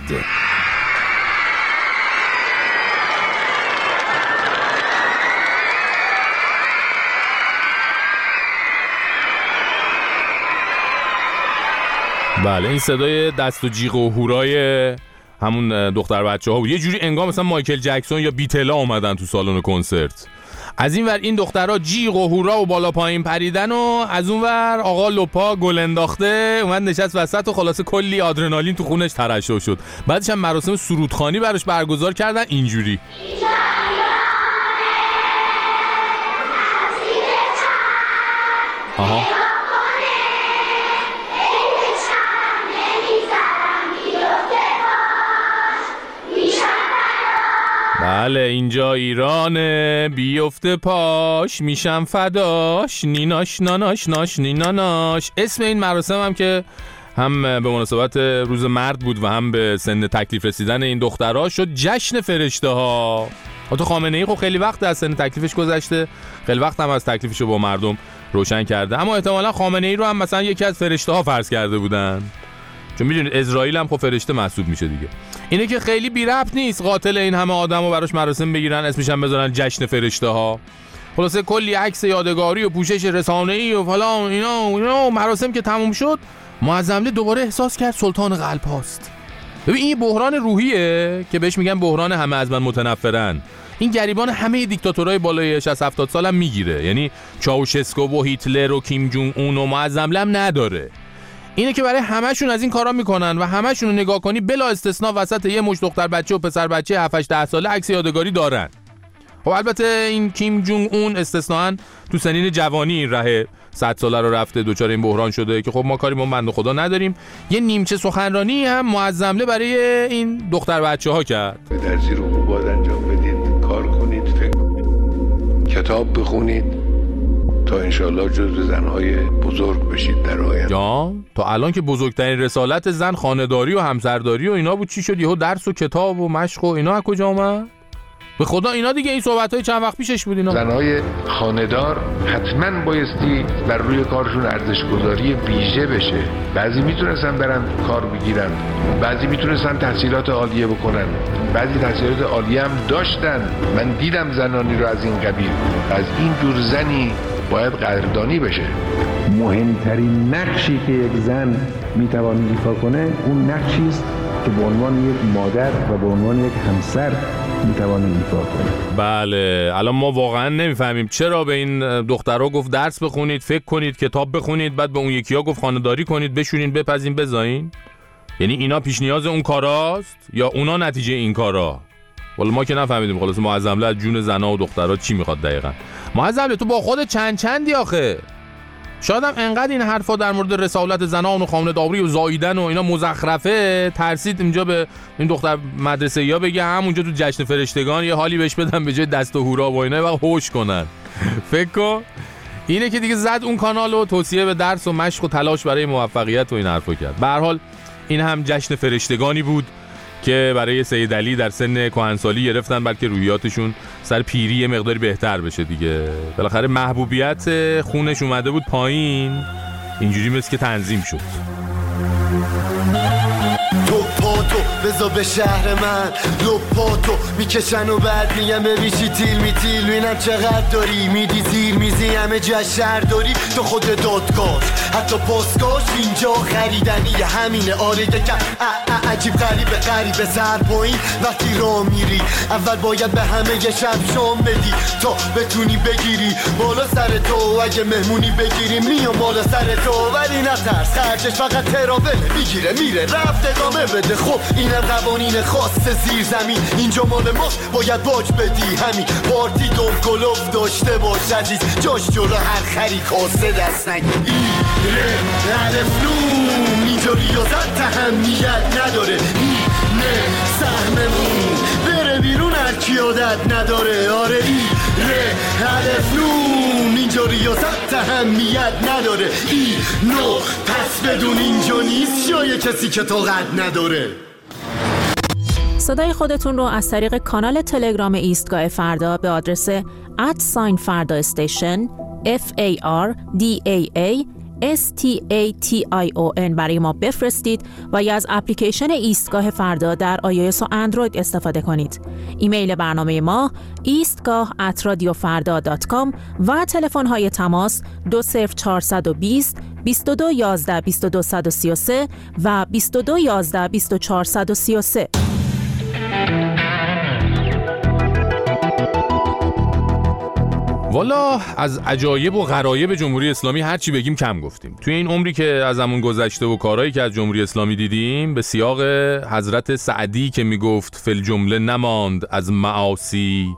بله این صدای دست و جیغ و هورای همون دختر بچه ها بود. یه جوری انگار مثلا مایکل جکسون یا بیتلا اومدن تو سالن کنسرت. از این ور این دخترها جیغ و هورا و بالا پایین پریدن و از اون ور آقا لپا گل انداخته اومد نشست وسط و خلاصه کلی آدرنالین تو خونش ترشح شد. بعدش هم مراسم سرودخوانی براش برگزار کردن اینجوری. آها بله اینجا ایرانه، بیفته پاش میشم فداش، نیناش ناناش ناش نیناناش. اسم این مراسم هم که هم به مناسبت روز مرد بود و هم به سن تکلیف رسیدن این دخترها شد جشن فرشته ها. حتی خامنه ای خب خیلی وقت از سن تکلیفش گذشته، خیلی وقت هم از تکلیفش رو با مردم روشن کرده، اما احتمالا خامنه ای رو هم مثلا یکی از فرشته ها فرض کرده بودن، چون میدونید اسرائیل هم خب فرشته محسوب میشه دیگه. اینه که خیلی بی ربط نیست قاتل این همه آدمو براش مراسم بگیرن، اسمش هم بذارن جشن فرشته ها. خلاصه کلی عکس یادگاری و پوشش رسانه‌ای و فلان اینا و اینا. مراسم که تموم شد معظمله دوباره احساس کرد سلطان قلب هاست. ببین این بحران روحیه که بهش میگن بحران همه از من متنفرن. این گریبان همه دیکتاتورهای بالای شصت هفتاد سال هم میگیره، یعنی چاوشسکو و هیتلر و کیم جونگ اون و معظمله هم نداره. اینه که برای همه‌شون از این کارا میکنن و همه‌شون رو نگاه کنی بلا استثنا وسط یه مش دختر بچه و پسر بچه هفت هشت ده ساله عکس یادگاری دارن. خب البته این کیم جونگ اون استثناً تو سنین جوانی این راه صد ساله رو رفته، دوچار این بحران شده که خب ما کاری با بنده خدا نداریم. یه نیمچه سخنرانی هم معظمله برای این دختر بچه‌ها کرد. در زیر حبوبات انجام بدید، کار کنید، فکر کنید، کتاب بخونید تا انشالله جزو زنهای بزرگ بشید در آینده. جان تا الان که بزرگترین رسالت زن خانه‌داری و همسرداری و اینا بود، چی شد یهو درس و کتاب و مشق و اینا از کجا اومد؟ به خدا اینا دیگه این صحبت‌های چند وقت پیشش بود. اینا زنهای خانه‌دار حتما بایستی بر روی کارشون ارزش‌گذاری ویژه بشه. بعضی میتونستن برن کار بگیرن، بعضی میتونستن تحصیلات عالیه بکنن، بعضی تحصیلات عالیه هم داشتن. من دیدم زنانی رو از این قبیل. از این جور زنی باید قدردانی بشه. مهمترین نقشی که یک زن میتواند ایفا کنه اون نقشی است که به عنوان یک مادر و به عنوان یک همسر میتواند ایفا کنه. بله الان ما واقعا نمیفهمیم چرا به این دخترها گفت درس بخونید، فکر کنید، کتاب بخونید، بعد به اون یکی‌ها گفت خانه‌داری کنید، بشونین، بپزین، بزاین. یعنی اینا پیش نیاز اون کاراست یا اونا نتیجه این کارا؟ والا ما که نفهمیدیم. خلاص معظمله از جون زنا و دخترها چی میخواد دقیقاً. معظمله تو با خودت چند چندی آخه؟ شاید هم انقدر این حرفا در مورد رسالت زنان و خانه‌داری و زاییدن و اینا مزخرفه، ترسید اینجا به این دختر مدرسه‌یا بگه همونجا تو جشن فرشتگان یه حالی بهش بدن به جای دست و هورا و اینا و هوش کنن. فکر کن اینه که دیگه زد اون کانال و توصیه به درس و مشق و تلاش برای موفقیت و این حرفا کرد. به هر حال این هم جشن فرشتگانی بود که برای سید علی در سن کهنسالی گرفتن، بلکه روحیاتشون سر پیری یه مقداری بهتر بشه دیگه. بالاخره محبوبیت خونش اومده بود پایین، اینجوری مثل که تنظیم شد. تو پاتو بذار به شهر من، لو پاتو میکشن و بعد میگم ببیشی تیل می تیل بینم چقدر داری میدی زیر میزی همه جا شهر داری. تو خود دادگاه حتی پاسکاش اینجا خریدنیه همینه. آره یکم عجیب غریبه غریبه سر پایین وقتی راه میری. اول باید به همه یه شب شام بدی تا بتونی بگیری بالا سر تو. اگه مهمونی بگیری میام بالا سر تو، ولی نترس خرجش فقط ترابله میگیره میره رفت ادامه بده. خب اینم قوانین خاص زیر زمین، اینجا مال ماست باید باج بدی. همین پارتی دوم گلوف داشته باش عزیز، جاش جلو هر خری کاسه دست نگی. ایره الفنون اینجا ریاضت تهمیت نداره. اینه سهممون بره بیرون هرکی عادت نداره. آره ایره الفنون اینجا ریاضت حتی اهمیت نداره. این نو پس بدون اینجا نیست جای کسی که طاقت نداره. صدای خودتون رو از طریق کانال تلگرام ایستگاه فردا به آدرس ات ساین فردا استیشن اف ای آر دی ای ای اس تی ای تی آی او ان برای ما بفرستید و یا از اپلیکیشن ایستگاه فردا در iOS و اندروید استفاده کنید. ایمیل برنامه ما ایستگاه ات رادیو فردا دات کام و تلفن های تماس دو صفر چهارصد و بیست بیست و دو یازده بیست و دو صد و سی و سه و بیست و دو یازده بیست و چهار صد و سی و سه. والا از عجایب و غرایب جمهوری اسلامی هرچی بگیم کم گفتیم. توی این عمری که از همون گذشته و کارهایی که از جمهوری اسلامی دیدیم، به سیاق حضرت سعدی که میگفت فی الجمله نماند از معاصی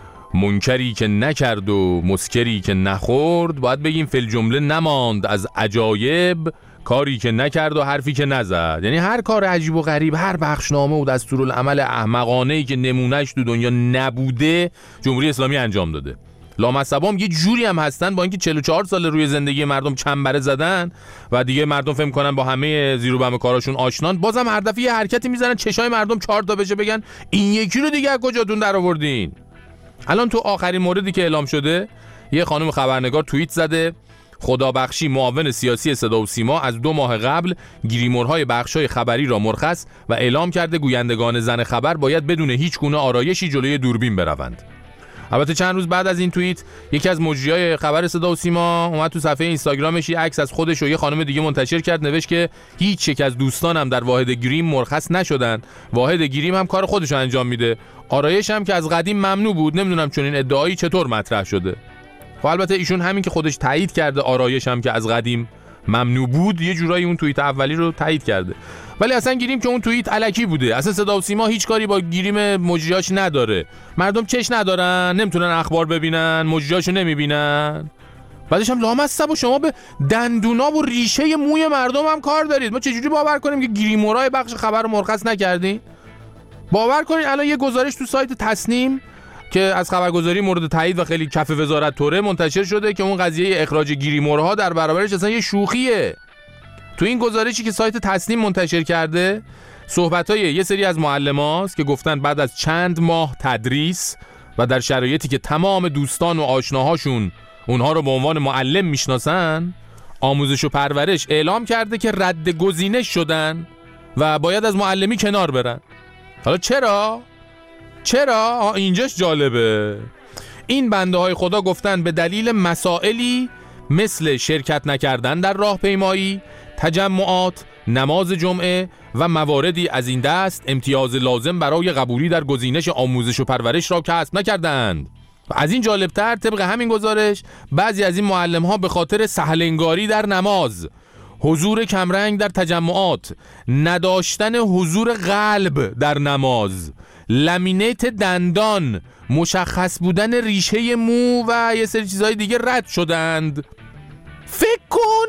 منکری که نکرد و مسکری که نخورد، باید بگیم فی الجمله نماند از عجایب کاری که نکرد و حرفی که نزد. یعنی هر کار عجیب و غریب، هر بخشنامه و دستورالعمل احمقانه‌ای که نمونهش تو دنیا نبوده جمهوری اسلامی انجام داده. لامصبام یه جوری هم هستن با اینکه چهل و چهار سال روی زندگی مردم چنبره زدن و دیگه مردم فهم کنن با همه زیر و بم کاراشون آشنان، بازم هر دفعه یه حرکتی میزنن چشای مردم چهار تا بشه، بگن این یکی رو دیگه از کجاتون در آوردین. الان تو آخرین موردی که اعلام شده، یه خانم خبرنگار توییت زده خدابخشی معاون سیاسی صدا و سیما از دو ماه قبل گریمورهای بخشای خبری را مرخص و اعلام کرده گویندگان زن خبر باید بدون هیچ گونه آرایشی جلوی دوربین بروند. البته چند روز بعد از این توییت یکی از مجریای خبر صدا و سیما اومد تو صفحه اینستاگرامش یه عکس از خودش و یه خانم دیگه منتشر کرد، نوشت که هیچ یک از دوستانم در واحد گریم مرخص نشدن، واحد گریم هم کار خودش انجام میده، آرایش هم که از قدیم ممنوع بود. نمیدونم چون این ادعایی چطور مطرح شده. خب البته ایشون همین که خودش تایید کرده آرایش هم که از قدیم ممنوع بود، یه جورایی اون توییت اولی رو تایید کرده. ولی اصلا گیریم که اون توییت الکی بوده. اصلا صدا و سیما هیچ کاری با گیریم مجریاش نداره. مردم چش ندارن، نمیتونن اخبار ببینن، مجریاشو نمیبینن. بعدش هم لامصب و شما به دندونا و ریشه موی مردم هم کار دارید. ما چجوری باور کنیم که گریمورای بخش خبر رو مرخص نکردین؟ باور کنید الان یه گزارش تو سایت تصنیم که از خبرگزاری مورد تایید و خیلی کف وزارت توره منتشر شده که اون قضیه اخراج گریمورها در برابرش اصلا یه شوخیه. تو این گزارشی که سایت تصنیم منتشر کرده، صحبتای یه سری از معلماست که گفتن بعد از چند ماه تدریس و در شرایطی که تمام دوستان و آشناهاشون اونها رو به عنوان معلم میشناسن، آموزش و پرورش اعلام کرده که رد گزینش شدن و باید از معلمی کنار برن. حالا چرا؟ چرا؟ اینجاش جالبه. این بنده های خدا گفتن به دلیل مسائلی مثل شرکت نکردن در راهپیمایی، تجمعات، نماز جمعه و مواردی از این دست امتیاز لازم برای قبولی در گزینش آموزش و پرورش را کسب نکردند. و از این جالبتر طبق همین گزارش بعضی از این معلم ها به خاطر سهلنگاری در نماز، حضور کمرنگ در تجمعات، نداشتن حضور قلب در نماز، لامینیت دندان، مشخص بودن ریشه مو و یه سری چیزهای دیگه رد شدند. فکر کن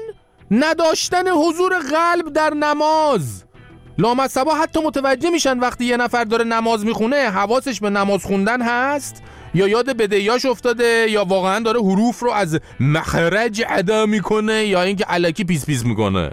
نداشتن حضور قلب در نماز. لامصبا حتی متوجه میشن وقتی یه نفر داره نماز میخونه حواسش به نماز خوندن هست یا یاد بدهیاش افتاده یا واقعا داره حروف رو از مخرج ادا میکنه یا اینکه الکی پیس پیس میکنه.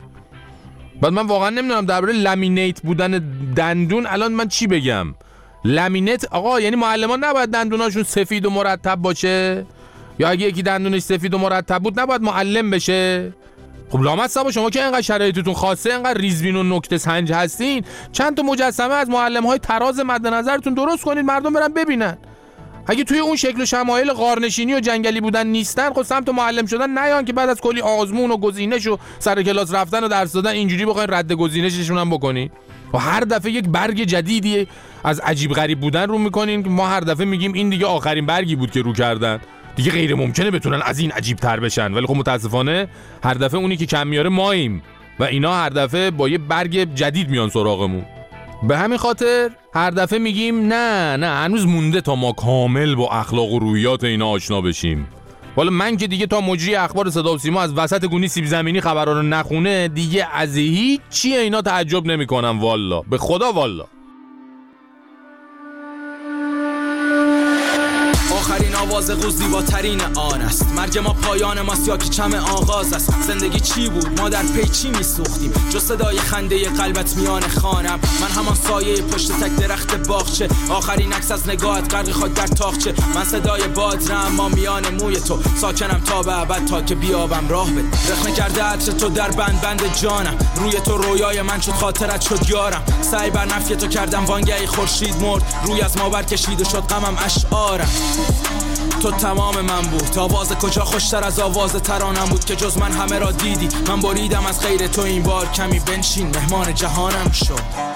بعد من واقعا نمیدونم درباره لامینیت بودن دندون الان من چی بگم. لامینیت آقا یعنی معلمان نباید دندوناشون سفید و مرتب باشه؟ یا اگه یکی دندونش سفید و مرتب بود نباید معلم بشه؟ خب لامصبا شما که اینقدر شرایطتون خاصه، اینقدر ریزبین و نکته سنج هستین، چند تا مجسمه از معلم‌های تراز مد نظرتون درست کنید مردم برن ببینن. اگه توی اون شکل و شمایل غارنشینی و جنگلی بودن نیستن، خب سمت معلم شدن نیان که بعد از کلی آزمون و گزینش و سر کلاس رفتن و درس دادن اینجوری بخواید رد گزینششون هم بکنین. و هر دفعه یک برگ جدیدی از عجیب غریب بودن رو میکنین که ما هر دفعه میگیم این دیگه آخرین برگی بود که رو کردن، دیگه غیر ممکنه بتونن از این عجیب تر بشن. ولی خب متاسفانه هر دفعه اونی که کم میاره ماییم و اینا هر دفعه با یه برگ جدید میان سراغمون. به همین خاطر هر دفعه میگیم نه نه هنوز مونده تا ما کامل با اخلاق و روحیات اینا آشنا بشیم. والا من که دیگه تا مجری اخبار صدا و سیما از وسط گونی سیب زمینی خبرها رو نخونه دیگه از هیچ چی اینا تعجب نمیکنم. والا به خدا والا. آخرین آواز قوز زیباترین آن است. مرگ ما پایان ماست یا که چم آغاز است. زندگی چی بود؟ ما در پی چی میسوختیم؟ جز صدای خنده قلبت میان خانم. من همان سایه پشت تک درخت باغچه، آخرین عکس از نگاهت غرق خود در تاقچه. من صدای بادرم ما میان موی تو، ساکنم تا به ابد تا که بیابم راه بده. رخنه کرده عطر تو در بند بند جانم، روی تو رویای من شد خاطرت شد یارم. سعی بر نفی تو کردم وانگهی خورشید مرد، روی از ما برکشید و شد غمم اشعارم. تو تمام من بود، آواز کجا خوشتر از آواز ترانم بود که جز من همه را دیدی. من بریدم از خیر تو این بار، کمی بنشین مهمان جهانم شو.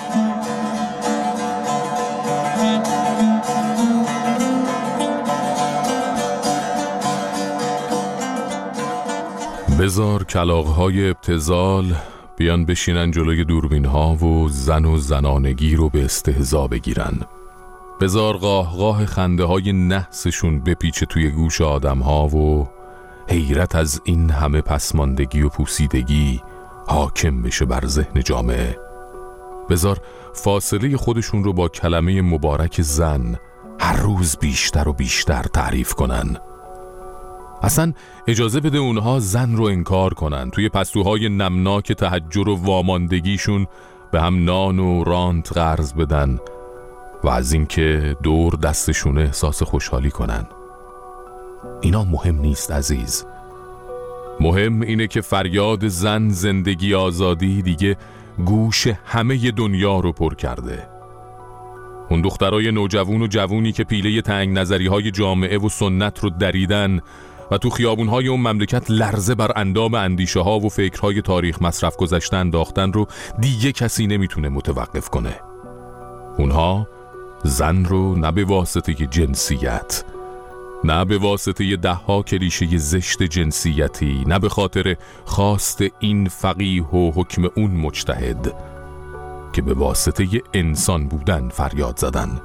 بذار کلاغ‌های ابتذال بیان بشینن جلوی دوربین‌ها و زن و زنانگی رو به استهزا بگیرن. بذار قاه قاه خنده های نحسشون بپیچه توی گوش آدم ها و حیرت از این همه پسماندگی و پوسیدگی حاکم بشه بر ذهن جامعه. بذار فاصله خودشون رو با کلمه مبارک زن هر روز بیشتر و بیشتر تعریف کنن. اصلا اجازه بده اونها زن رو انکار کنن، توی پستوهای نمناک تحجر و واماندگیشون به هم نان و رانت قرض بدن و از اینکه دور دستشون احساس خوشحالی کنن. اینا مهم نیست عزیز. مهم اینه که فریاد زن زندگی آزادی دیگه گوش همه دنیا رو پر کرده. اون دخترای نوجوان و جوونی که پیله تنگ نظری های جامعه و سنت رو دریدن و تو خیابونهای اون مملکت لرزه بر اندام اندیشه ها و فکرهای تاریخ مصرف گذشته انداختن رو دیگه کسی نمیتونه متوقف کنه. اونها زن رو نه به واسطه جنسیت، نه به واسطه ده ها کلیشه زشت جنسیتی، نه به خاطر خواست این فقیه و حکم اون مجتهد، که به واسطه انسان بودن فریاد زدن.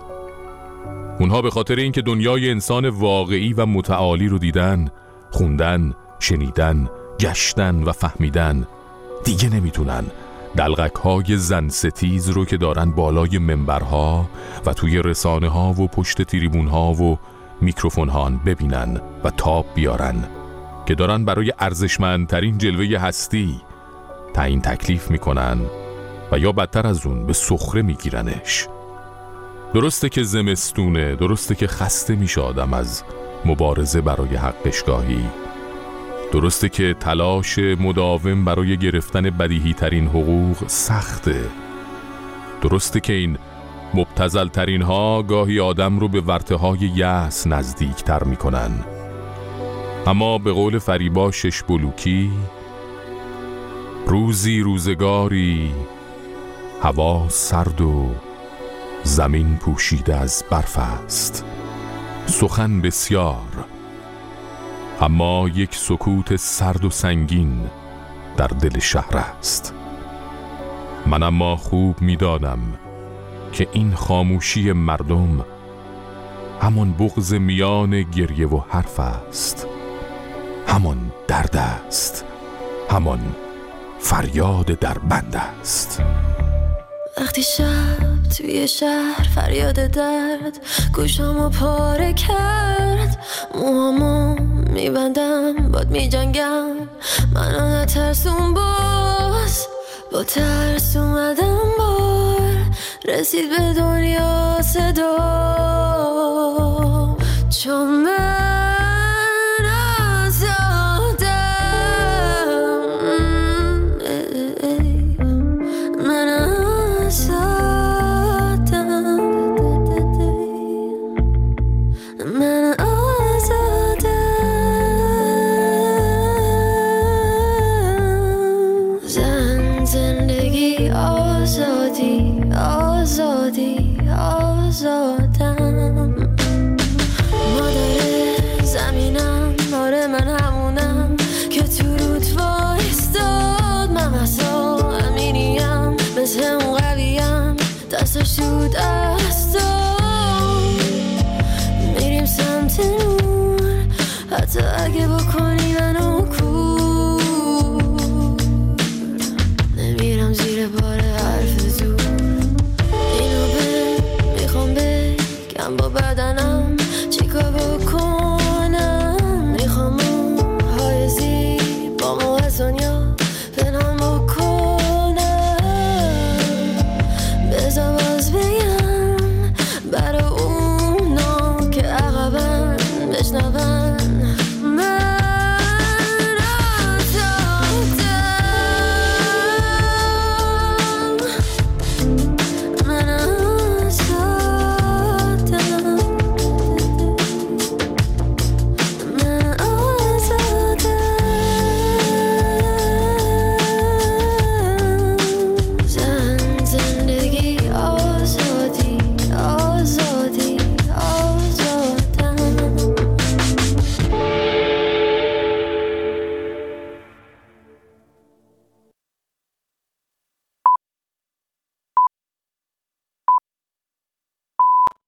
اونها به خاطر اینکه دنیای انسان واقعی و متعالی رو دیدن، خوندن، شنیدن، گشتن و فهمیدن، دیگه نمیتونن دلغک های زن ستیز رو که دارن بالای منبرها و توی رسانه ها و پشت تریبون ها و میکروفون ها ببینن و تاب بیارن که دارن برای ارزشمندترین جلوه هستی تعیین تکلیف میکنن و یا بدتر از اون به سخره میگیرنش. درسته که زمستونه، درسته که خسته میشه آدم از مبارزه برای حقشگاهی، درسته که تلاش مداوم برای گرفتن بدیهی ترین حقوق سخته، درسته که این مبتذل ترین ها گاهی آدم رو به ورطه های یأس نزدیک تر میکنن. اما به قول فریبا شش بلوکی، روزی روزگاری هوا سرد و زمین پوشیده از برف است، سخن بسیار اما یک سکوت سرد و سنگین در دل شهر است. من اما خوب می‌دانم که این خاموشی مردم همان بغض میان گریه و حرف است، همان درد است، همان فریاد در بند است. وقتی شب توی شهر فریاد درد گوشامو پاره کرد، موهامو میبندم باد میجنگم، منو نترسون باز، با ترس اومدم بار رسید به دنیا صدا، چون من آزادم، من آزادم، من آزادم. زن، زندگی، آزادی، آزادی، آزادم. مادر زمینم، آره من همونم که تو رود وایستاد، من مثلا امینیم، مثل اون قویم، دستش تو دستم، میریم سمت نور، حتی اگه بکنی منو کور، نمیرم زیر بار حرف زور، اینو به میخوام بگم با بدنم،